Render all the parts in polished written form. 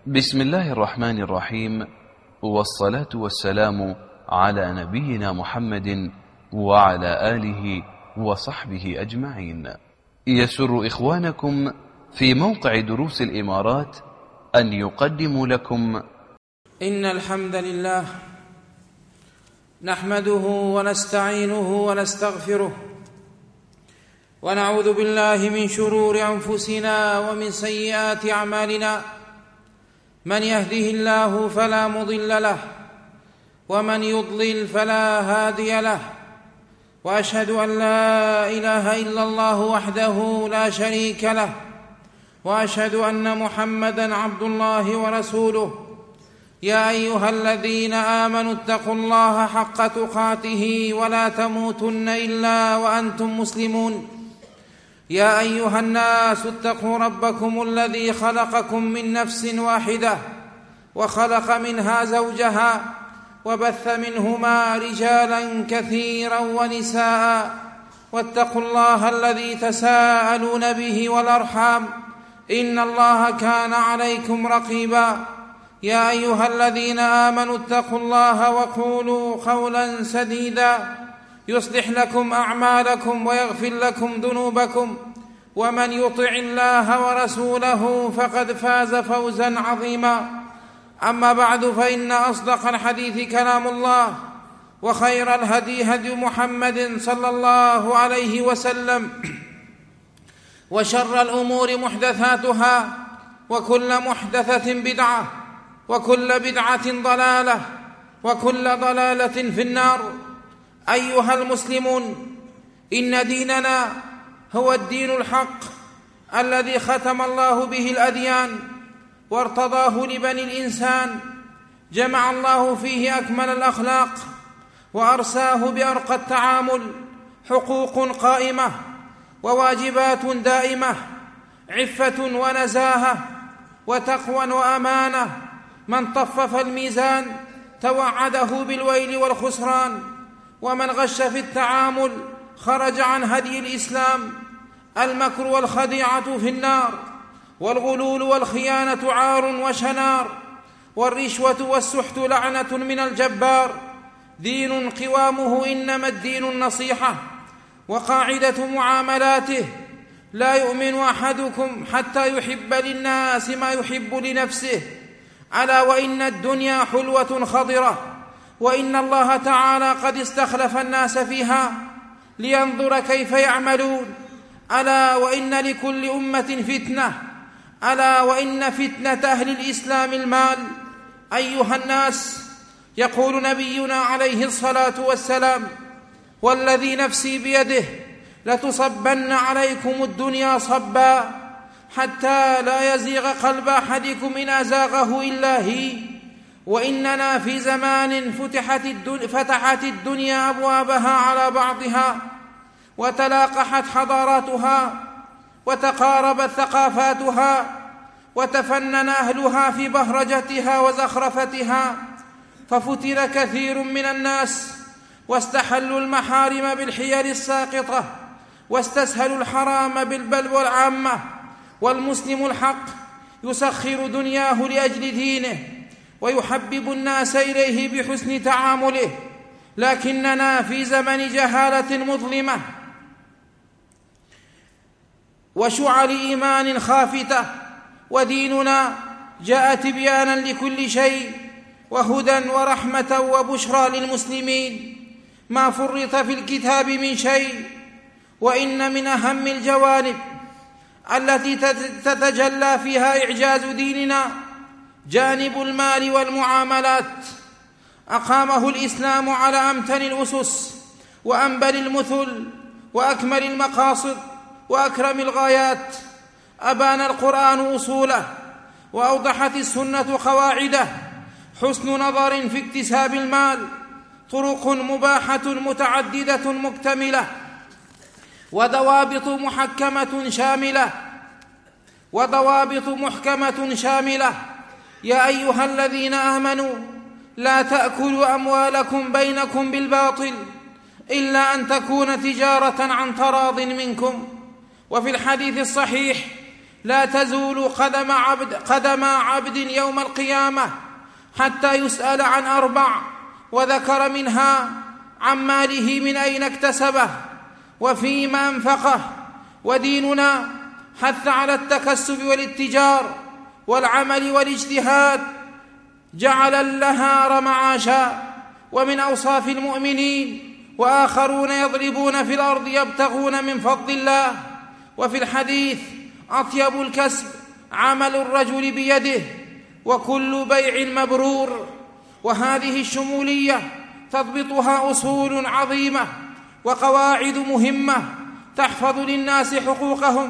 بسم الله الرحمن الرحيم، والصلاة والسلام على نبينا محمد وعلى آله وصحبه أجمعين. يسر إخوانكم في موقع دروس الإمارات أن يقدموا لكم إن الحمد لله نحمده ونستعينه ونستغفره ونعوذ بالله من شرور أنفسنا ومن سيئات أعمالنا. من يهده الله فلا مضل له ومن يضلل فلا هادي له، وأشهد أن لا إله إلا الله وحده لا شريك له، وأشهد أن محمدًا عبد الله ورسوله. يا أيها الذين آمنوا اتقوا الله حق تقاته ولا تموتن إلا وأنتم مسلمون. يا أيها الناس اتقوا ربكم الذي خلقكم من نفس واحدة وخلق منها زوجها وبث منهما رجالا كثيرا ونساء، واتقوا الله الذي تساءلون به والأرحام إن الله كان عليكم رقيبا. يا أيها الذين آمنوا اتقوا الله وقولوا قولا سديدا يصلح لكم أعمالكم ويغفر لكم ذنوبكم، ومن يطع الله ورسوله فقد فاز فوزا عظيما. أما بعد، فإن أصدق الحديث كلام الله، وخير الهدي هدي محمد صلى الله عليه وسلم، وشر الأمور محدثاتها، وكل محدثة بدعة، وكل بدعة ضلالة، وكل ضلالة في النار. أيها المسلمون، إن ديننا هو الدين الحق الذي ختم الله به الأديان وارتضاه لبني الإنسان. جمع الله فيه أكمل الأخلاق وأرساه بأرقى التعامل، حقوق قائمة وواجبات دائمة، عفة ونزاهة وتقوى وأمانة. من طفف الميزان توعده بالويل والخسران، ومن غش في التعامل خرج عن هدي الإسلام. المكر والخديعة في النار، والغلول والخيانة عار وشنار، والرشوة والسحت لعنة من الجبار. دين قوامه إنما الدين النصيحة، وقاعدة معاملاته لا يؤمن أحدكم حتى يحب للناس ما يحب لنفسه. ألا وإن الدنيا حلوة خضرة، وإن الله تعالى قد استخلف الناس فيها لينظر كيف يعملون. ألا وإن لكل أمة فتنة، ألا وإن فتنة أهل الإسلام المال. أيها الناس، يقول نبينا عليه الصلاة والسلام: والذي نفسي بيده لتصبن عليكم الدنيا صبا حتى لا يزيغ قلب أحدكم إن أزاغه إلا هي. وإننا في زمان فتحت الدنيا أبوابها على بعضها، وتلاقحت حضاراتها، وتقاربت ثقافاتها، وتفنن أهلها في بهرجتها وزخرفتها، ففتن كثير من الناس، واستحلوا المحارم بالحيل الساقطة، واستسهلوا الحرام بالبلوى العامة. والمسلم الحق يسخر دنياه لأجل دينه، ويحبب الناس إليه بحسن تعامله. لكننا في زمن جهالة مظلمة وشعل إيمان خافتة، وديننا جاء تبيانا لكل شيء، وهدى ورحمة وبشرى للمسلمين. ما فرط في الكتاب من شيء. وإن من أهم الجوانب التي تتجلى فيها إعجاز ديننا جانب المال والمعاملات. أقامه الإسلام على أمتن الأسس وأنبل المثل وأكمل المقاصد وأكرم الغايات. أبان القرآن أصوله، وأوضحت السنة قواعده. حسن نظر في اكتساب المال، طرق مباحة متعددة مكتملة، وضوابط محكمة شاملة. يا أيها الذين آمنوا لا تأكلوا أموالكم بينكم بالباطل إلا أن تكون تجارة عن تراض منكم. وفي الحديث الصحيح: لا تزول قدم عبد يوم القيامة حتى يسأل عن 4، وذكر منها عن ماله من أين اكتسبه وفيما أنفقه. وديننا حث على التكسب والاتجار والعمل والاجتهاد، جعل النهار معاشا. ومن أوصاف المؤمنين وآخرون يضربون في الأرض يبتغون من فضل الله. وفي الحديث: أطيب الكسب عمل الرجل بيده، وكل بيع مبرور. وهذه الشمولية تضبطها أصول عظيمة وقواعد مهمة تحفظ للناس حقوقهم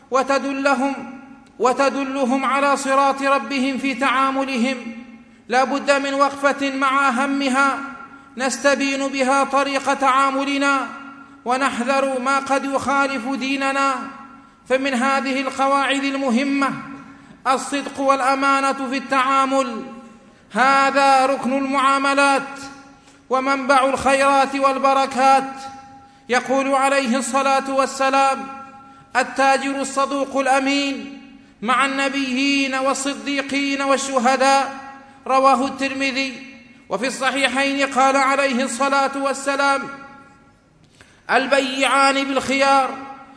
وتدلهم على صراط ربهم في تعاملهم. لا بد من وقفة مع أهمها نستبين بها طريق تعاملنا ونحذر ما قد يخالف ديننا. فمن هذه القواعد المهمة الصدق والأمانة في التعامل، هذا ركن المعاملات ومنبع الخيرات والبركات. يقول عليه الصلاة والسلام: التاجر الصدوق الأمين مع النبيين والصديقين والشهداء. رواه الترمذي. وفي الصحيحين قال عليه الصلاة والسلام: البيعان بالخيار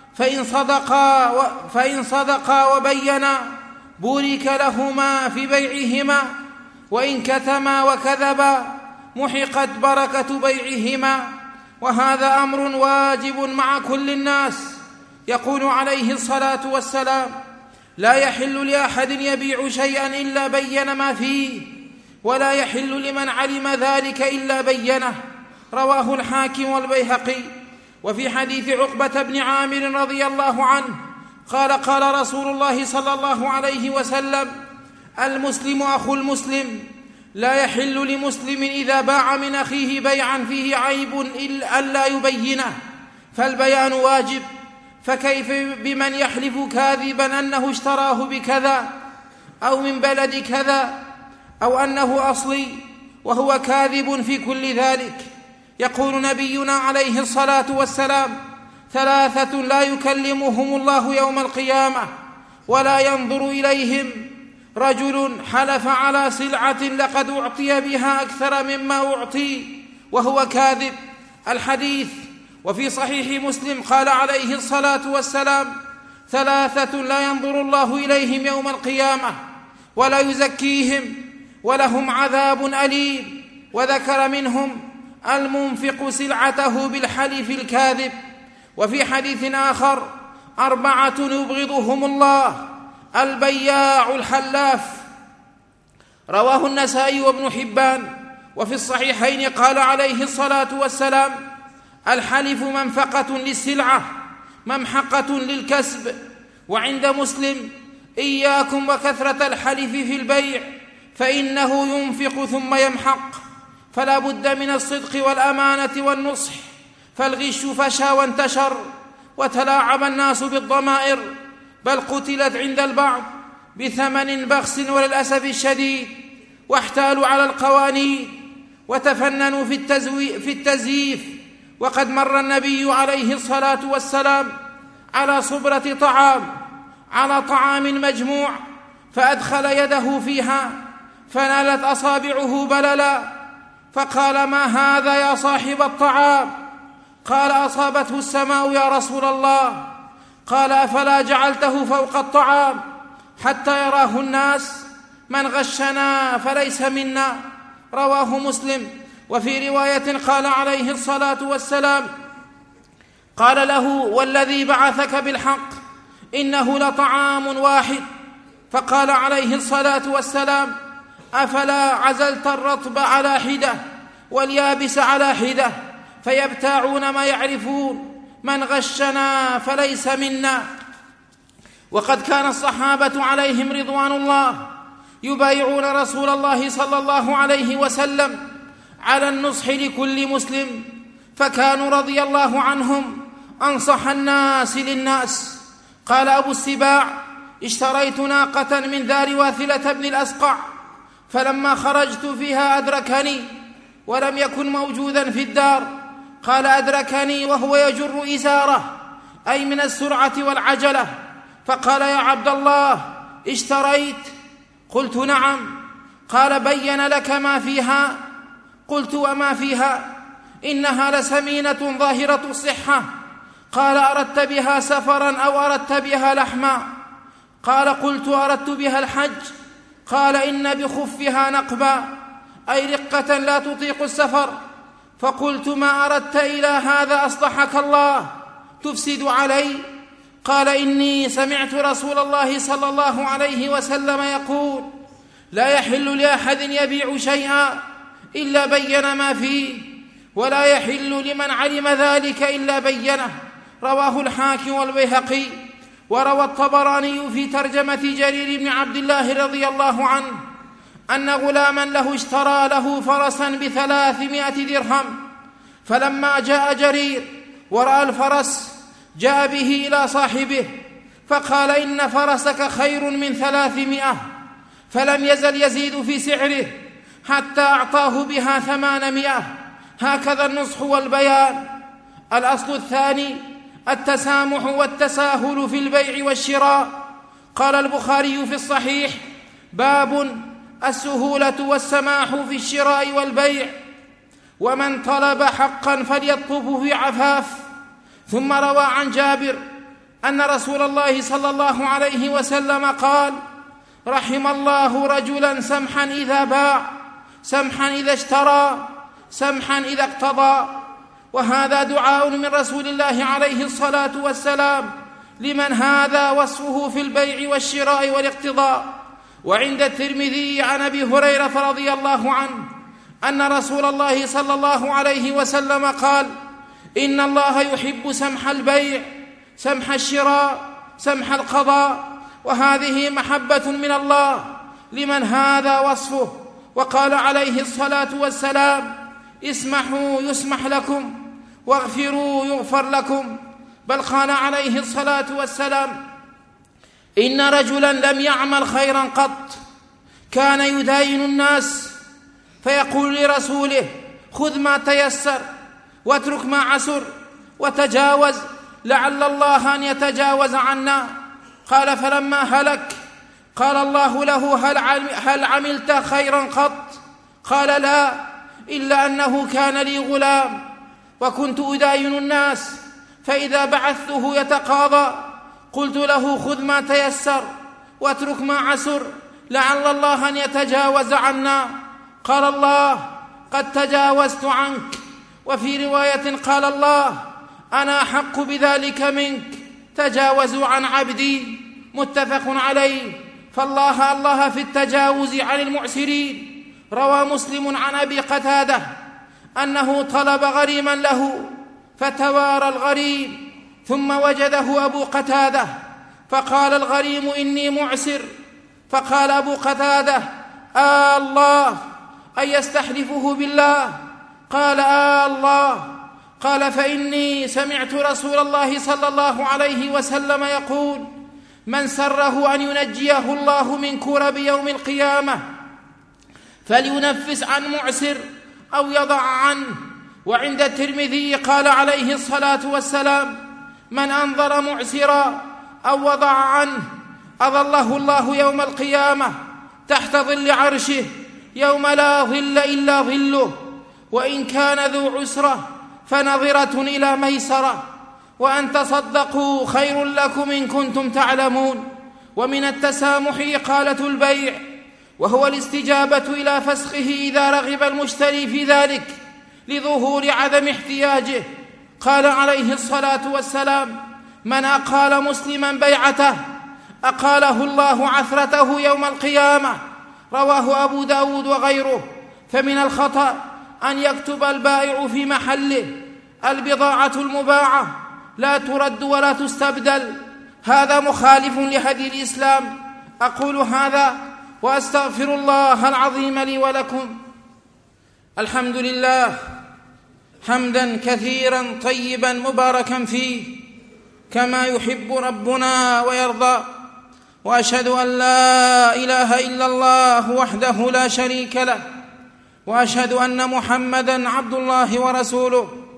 فإن صدقا وبينا بورك لهما في بيعهما، وإن كتما وكذبا محقت بركة بيعهما. وهذا أمر واجب مع كل الناس. يقول عليه الصلاة والسلام: لا يحل لأحد يبيع شيئا إلا بين ما فيه، ولا يحل لمن علم ذلك إلا بينه. رواه الحاكم والبيهقي. وفي حديث عقبة بن عامر رضي الله عنه قال رسول الله صلى الله عليه وسلم: المسلم أخو المسلم، لا يحل لمسلم إذا باع من أخيه بيعا فيه عيب ألا يبينه، فالبيان واجب. فكيف بمن يحلف كاذبا أنه اشتراه بكذا أو من بلد كذا أو أنه أصلي وهو كاذب في كل ذلك. يقول نبينا عليه الصلاة والسلام: 3 لا يكلمهم الله يوم القيامة ولا ينظر إليهم: رجل حلف على سلعة لقد أعطي بها أكثر مما أعطي وهو كاذب. الحديث. وفي صحيح مسلم قال عليه الصلاة والسلام: 3 لا ينظر الله إليهم يوم القيامة ولا يزكيهم ولهم عذاب أليم. وذكر منهم المنفق سلعته بالحلف الكاذب. وفي حديث آخر: 4 يبغضهم الله: البياع الحلاف. رواه النسائي وابن حبان. وفي الصحيحين قال عليه الصلاة والسلام: الحلف منفقة للسلعة ممحقة للكسب. وعند مسلم: إياكم وكثرة الحلف في البيع فإنه ينفق ثم يمحق. فلا بد من الصدق والأمانة والنصح، فالغش فشى وانتشر وتلاعب الناس بالضمائر، بل قتلت عند البعض بثمن بخس وللأسف الشديد، واحتالوا على القوانين وتفننوا في التزييف. وقد مر النبي عليه الصلاة والسلام على صبرة على طعام مجموع، فأدخل يده فيها فنالت أصابعه بللا، فقال: ما هذا يا صاحب الطعام؟ قال: أصابته السماء يا رسول الله. قال: أفلا جعلته فوق الطعام حتى يراه الناس؟ من غشنا فليس منا. رواه مسلم. وفي رواية قال عليه الصلاة والسلام: قال له: والذي بعثك بالحق إنه لطعام واحد. فقال عليه الصلاة والسلام: أفلا عزلت الرطب على حدة واليابس على حدة فيبتاعون ما يعرفون؟ من غشنا فليس منا. وقد كان الصحابة عليهم رضوان الله يبايعون رسول الله صلى الله عليه وسلم على النصح لكل مسلم، فكانوا رضي الله عنهم أنصح الناس للناس. قال أبو السباع: اشتريت ناقة من دار واثلة بن الأسقع، فلما خرجت فيها أدركني ولم يكن موجودا في الدار. قال: أدركني وهو يجر إزاره، أي من السرعة والعجلة، فقال: يا عبد الله، اشتريت؟ قلت: نعم. قال: بين لك ما فيها؟ قلت: وما فيها؟ إنها لسمينة ظاهرة الصحة. قال: أردت بها سفرا أو أردت بها لحما؟ قال: قلت: أردت بها الحج. قال: إن بخفها نقبا، أي رقة لا تطيق السفر. فقلت: ما أردت إلى هذا أصلحك الله؟ تفسد علي؟ قال: إني سمعت رسول الله صلى الله عليه وسلم يقول: لا يحل لأحد يبيع شيئا إلا بين ما فيه، ولا يحل لمن علم ذلك إلا بينه. رواه الحاكم والبيهقي. وروى الطبراني في ترجمة جرير بن عبد الله رضي الله عنه أن غلاما له اشترى له فرسا ب300 درهم، فلما جاء جرير ورأى الفرس جاء به إلى صاحبه فقال: إن فرسك خير من 300. فلم يزل يزيد في سعره حتى أعطاه بها 800. هكذا النصح والبيان. الأصل الثاني التسامح والتساهل في البيع والشراء. قال البخاري في الصحيح: باب السهولة والسماح في الشراء والبيع، ومن طلب حقا فليطلبه بعفاف. ثم روى عن جابر أن رسول الله صلى الله عليه وسلم قال: رحم الله رجلا سمحا إذا باع، سمحا إذا اشترى، سمحا إذا اقتضى. وهذا دعاء من رسول الله عليه الصلاة والسلام لمن هذا وصفه في البيع والشراء والاقتضاء. وعند الترمذي عن أبي هريرة رضي الله عنه أن رسول الله صلى الله عليه وسلم قال: إن الله يحب سمح البيع، سمح الشراء، سمح القضاء. وهذه محبة من الله لمن هذا وصفه. وقال عليه الصلاة والسلام: اسمحوا يسمح لكم، واغفروا يغفر لكم. بل قال عليه الصلاة والسلام: إن رجلا لم يعمل خيرا قط كان يداين الناس فيقول لرسوله: خذ ما تيسر واترك ما عسر وتجاوز، لعل الله أن يتجاوز عنا. قال: فلما هلك قال الله له: هل عملت خيرا قط؟ قال: لا، إلا أنه كان لي غلام وكنت أداين الناس، فإذا بعثته يتقاضى قلت له: خذ ما تيسر واترك ما عسر، لعل الله أن يتجاوز عنا. قال الله: قد تجاوزت عنك. وفي رواية قال الله: أنا أحق بذلك منك، تجاوزوا عن عبدي. متفق عليه. فالله في التجاوز عن المعسرين. روى مسلم عن أبي قتادة أنه طلب غريما له فتوارى الغريم، ثم وجده أبو قتادة فقال الغريم: إني معسر. فقال أبو قتادة: الله، أن يستحلفه بالله؟ قال: الله. قال: فإني سمعت رسول الله صلى الله عليه وسلم يقول: من سره أن ينجيه الله من كرب يوم القيامة فلينفس عن معسر أو يضع عنه. وعند الترمذي قال عليه الصلاة والسلام: من أنظر معسرا أو وضع عنه أظله الله يوم القيامة تحت ظل عرشه يوم لا ظل إلا ظله، وإن كان ذو عسرة فنظرة إلى ميسرة، وأن تصدقوا خير لكم إن كنتم تعلمون. ومن التسامح إقالة البيع، وهو الاستجابة إلى فسخه إذا رغب المشتري في ذلك لظهور عدم احتياجه. قال عليه الصلاة والسلام: من أقال مسلما بيعته أقاله الله عثرته يوم القيامة. رواه أبو داود وغيره. فمن الخطأ أن يكتب البائع في محله: البضاعة المباعة لا ترد ولا تستبدل. هذا مخالف لهدي الإسلام. أقول هذا وأستغفر الله العظيم لي ولكم. الحمد لله حمدا كثيرا طيبا مباركا فيه كما يحب ربنا ويرضى. وأشهد أن لا إله إلا الله وحده لا شريك له، وأشهد أن محمدا عبد الله ورسوله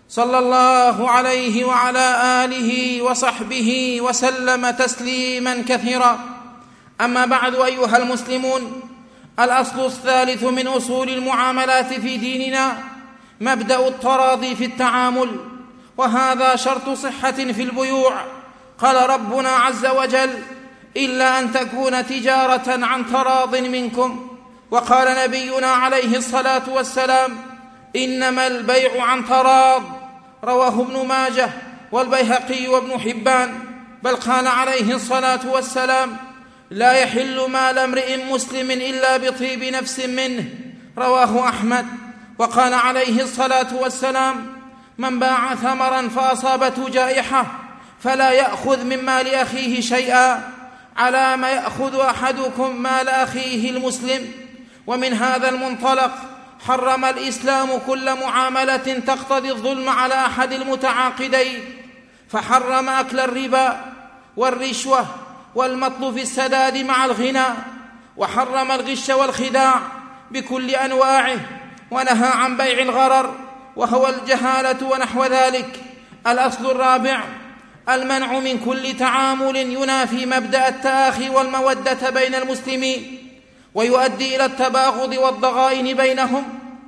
صلى الله عليه وعلى آله وصحبه وسلم تسليما كثيرا. أما بعد، أيها المسلمون، الأصل الثالث من أصول المعاملات في ديننا مبدأ التراضي في التعامل، وهذا شرط صحة في البيوع. قال ربنا عز وجل: إلا أن تكون تجارة عن تراض منكم. وقال نبينا عليه الصلاة والسلام: إنما البيع عن تراض. رواه ابن ماجه والبيهقي وابن حبان. بل قال عليه الصلاة والسلام: لا يحل مال امرئ مسلم إلا بطيب نفس منه. رواه أحمد. وقال عليه الصلاة والسلام: من باع ثمرا فأصابته جائحة فلا يأخذ من مال أخيه شيئا، على ما يأخذ أحدكم مال أخيه المسلم. ومن هذا المنطلق حرم الإسلام كل معاملة تقتضي الظلم على أحد المتعاقدين، فحرم أكل الربا والرشوة والمطل في السداد مع الغنى، وحرم الغش والخداع بكل أنواعه، ونهى عن بيع الغرر وهو الجهالة ونحو ذلك. الأصل الرابع المنع من كل تعامل ينافي مبدأ التآخي والمودة بين المسلمين ويؤدي إلى التباغض والضغائن بينهم.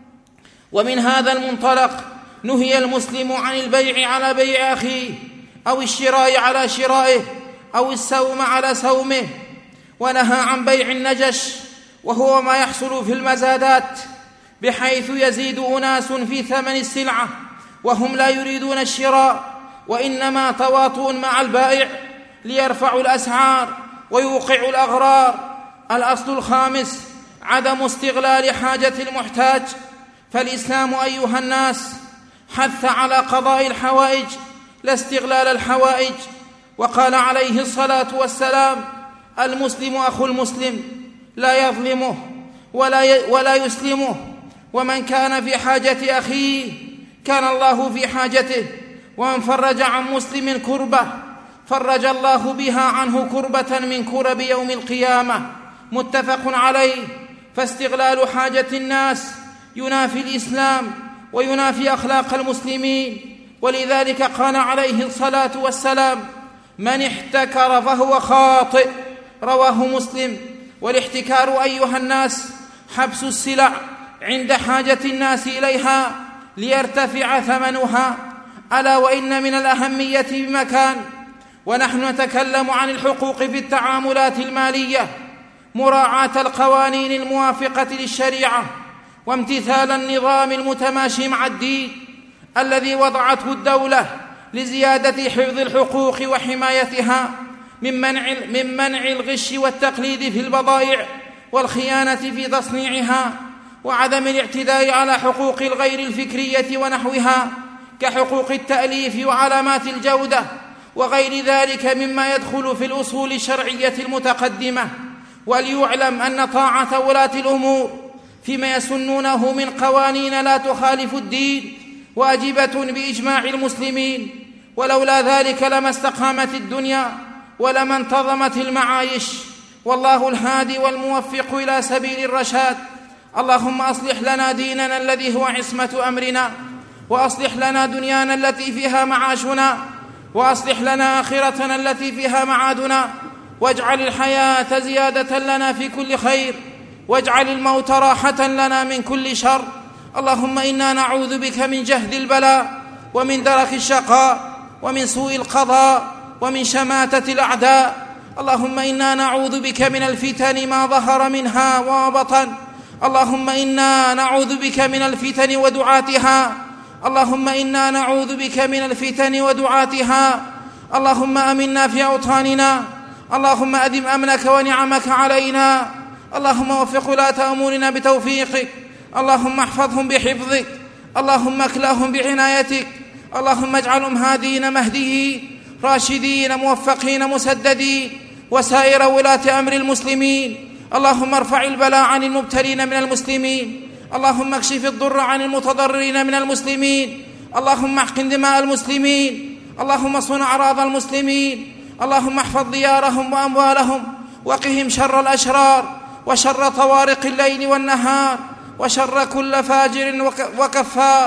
ومن هذا المنطلق نهي المسلم عن البيع على بيع أخيه، أو الشراء على شرائه، أو السوم على سومه. ونهى عن بيع النجش، وهو ما يحصل في المزادات، بحيث يزيد أناس في ثمن السلعة وهم لا يريدون الشراء، وإنما تواطؤ مع البائع ليرفعوا الأسعار ويوقعوا الأغرار. الأصل الخامس عدم استغلال حاجة المحتاج. فالإسلام أيها الناس حث على قضاء الحوائج لا استغلال الحوائج. وقال عليه الصلاة والسلام: المسلم أخو المسلم لا يظلمه ولا يسلمه، ومن كان في حاجة أخيه كان الله في حاجته، ومن فرج عن مسلم كربة فرج الله بها عنه كربة من كرب يوم القيامة. متفق عليه. فاستغلال حاجة الناس ينافي الإسلام وينافي أخلاق المسلمين، ولذلك قال عليه الصلاة والسلام: من احتكر فهو خاطئ. رواه مسلم. والاحتكار أيها الناس حبس السلع عند حاجة الناس إليها ليرتفع ثمنها، ألا وإن من الأهمية بمكان. ونحن نتكلم عن الحقوق في التعاملات المالية، مراعاة القوانين الموافقة للشريعة، وامتثال النظام المتماشي مع الدين الذي وضعته الدولة لزيادة حفظ الحقوق وحمايتها من منع الغش والتقليد في البضائع والخيانة في تصنيعها، وعدم الاعتداء على حقوق الغير الفكرية ونحوها كحقوق التأليف وعلامات الجودة وغير ذلك مما يدخل في الأصول الشرعية المتقدمة. وليعلم أن طاعة ولاة الأمور فيما يسنونه من قوانين لا تخالف الدين واجبة بإجماع المسلمين، ولولا ذلك لما استقامت الدنيا ولما انتظمت المعايش. والله الهادي والموفق إلى سبيل الرشاد. اللهم أصلح لنا ديننا الذي هو عصمة أمرنا، وأصلح لنا دنيانا التي فيها معاشنا، وأصلح لنا آخرتنا التي فيها معادنا، واجعل الحياة زيادة لنا في كل خير، واجعل الموت راحة لنا من كل شر. اللهم إنا نعوذ بك من جهد البلاء ومن درك الشقاء ومن سوء القضاء ومن شماتة الأعداء. اللهم إنا نعوذ بك من الفتن ما ظهر منها وما بطن. اللهم إنا نعوذ بك من الفتن ودعاتها. اللهم إنا نعوذ بك من الفتن ودعاتها. اللهم أمنا في أوطاننا. اللهم أدم أمنك ونعمك علينا. اللهم وفق ولاة أمورنا بتوفيقك. اللهم احفظهم بحفظك. اللهم اكلهم بعنايتك. اللهم اجعلهم هادين مهديين راشدين موفقين مسددين، وسائر ولاة أمر المسلمين. اللهم ارفع البلاء عن المبتلين من المسلمين. اللهم اكشف الضر عن المتضررين من المسلمين. اللهم احقن دماء المسلمين. اللهم صن أعراض المسلمين. اللهم احفظ ديارهم وأموالهم، وقهم شر الأشرار وشر طوارق الليل والنهار وشر كل فاجر وكفار.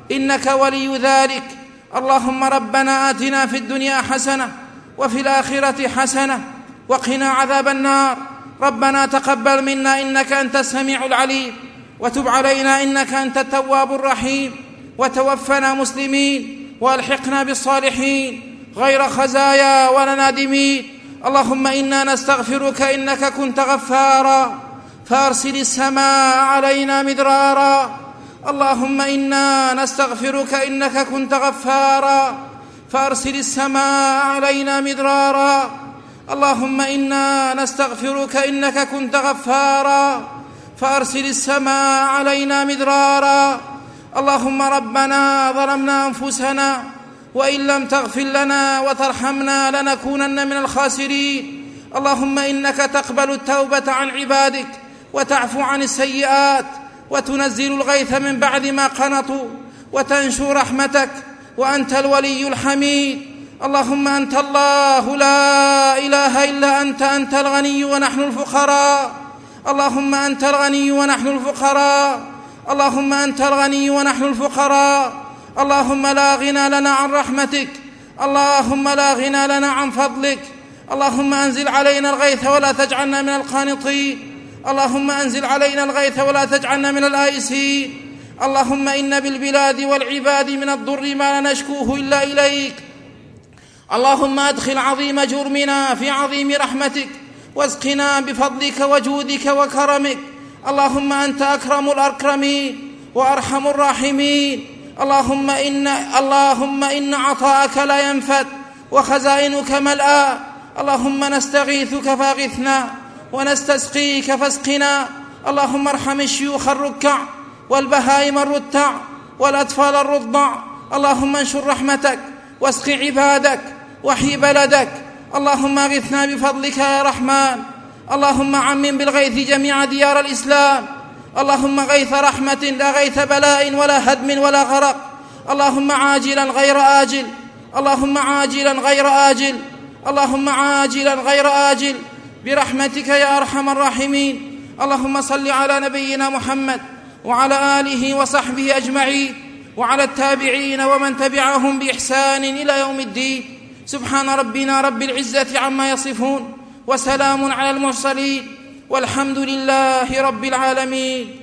إنك ولي ذلك. اللهم ربنا آتنا في الدنيا حسنة وفي الآخرة حسنة وقنا عذاب النار. ربنا تقبل منا إنك أنت السميع العليم، وتب علينا إنك أنت التواب الرحيم، وتوفنا مسلمين وألحقنا بالصالحين غير خزايا ولا نادمين. اللهم إنا نستغفرك إنك كنت غفارا فأرسل السماء علينا مدرارا. اللهم إنا نستغفرك إنك كنت غفارا فأرسل السماء علينا مدرارا. اللهم إنا نستغفرك إنك كنت غفارا فأرسل السماء علينا مدرارا. اللهم ربنا ظلمنا أنفسنا وإن لم تغفر لنا وترحمنا لنكونن من الخاسرين. اللهم إنك تقبل التوبة عن عبادك وتعفو عن السيئات وتنزل الغيث من بعد ما قنطوا وتنشر رحمتك، وأنت الولي الحميد. اللهم أنت الله لا إله إلا أنت، أنت الغني ونحن الفقراء. اللهم أنت الغني ونحن الفقراء. اللهم أنت الغني ونحن الفقراء. اللهم لا غنى لنا عن رحمتك، اللهم لا غنى لنا عن فضلك. اللهم أنزل علينا الغيث ولا تجعلنا من القانطين. اللهم أنزل علينا الغيث ولا تجعلنا من الآيسين. اللهم إن بالبلاد والعباد من الضر ما لا نشكوه إلا إليك. اللهم أدخل عظيم جرمنا في عظيم رحمتك، واسقنا بفضلك وجودك وكرمك. اللهم أنت أكرم الأكرمين وأرحم الراحمين. اللهم إن عطاءك لا ينفد وخزائنك ملآ. اللهم نستغيثك فاغثنا ونستسقيك فاسقنا. اللهم ارحم الشيوخ الركع والبهائم الرتع والأطفال الرضع. اللهم انشر رحمتك واسق عبادك وحي بلدك. اللهم اغثنا بفضلك يا رحمن. اللهم عمم بالغيث جميع ديار الإسلام. اللهم غيث رحمة لا غيث بلاء ولا هدم ولا غرق. اللهم عاجلا غير آجل. اللهم عاجلا غير آجل. اللهم عاجلا غير آجل برحمتك يا أرحم الراحمين. اللهم صل على نبينا محمد وعلى آله وصحبه أجمعين، وعلى التابعين ومن تبعهم بإحسان إلى يوم الدين. سبحان ربنا رب العزة عما يصفون، وسلام على المرسلين، والحمد لله رب العالمين.